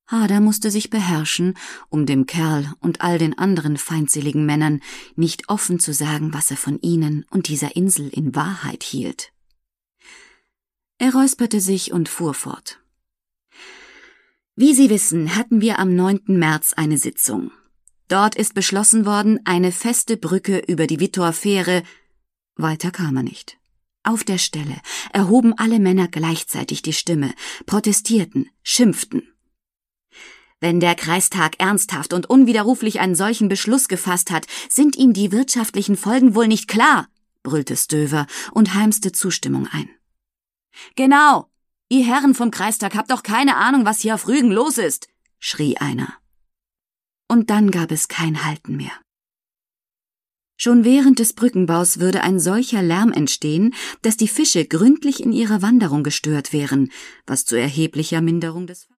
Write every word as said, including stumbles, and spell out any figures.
Hader musste sich beherrschen, um dem Kerl und all den anderen feindseligen Männern nicht offen zu sagen, was er von ihnen und dieser Insel in Wahrheit hielt. Er räusperte sich und fuhr fort. Wie Sie wissen, hatten wir am neunten März eine Sitzung. Dort ist beschlossen worden, eine feste Brücke über die Vitor-Fähre. Weiter kam er nicht. Auf der Stelle erhoben alle Männer gleichzeitig die Stimme, protestierten, schimpften. Wenn der Kreistag ernsthaft und unwiderruflich einen solchen Beschluss gefasst hat, sind ihm die wirtschaftlichen Folgen wohl nicht klar, brüllte Stoever und heimste Zustimmung ein. Genau, ihr Herren vom Kreistag habt doch keine Ahnung, was hier auf Rügen los ist, schrie einer. Und dann gab es kein Halten mehr. Schon während des Brückenbaus würde ein solcher Lärm entstehen, dass die Fische gründlich in ihrer Wanderung gestört wären, was zu erheblicher Minderung des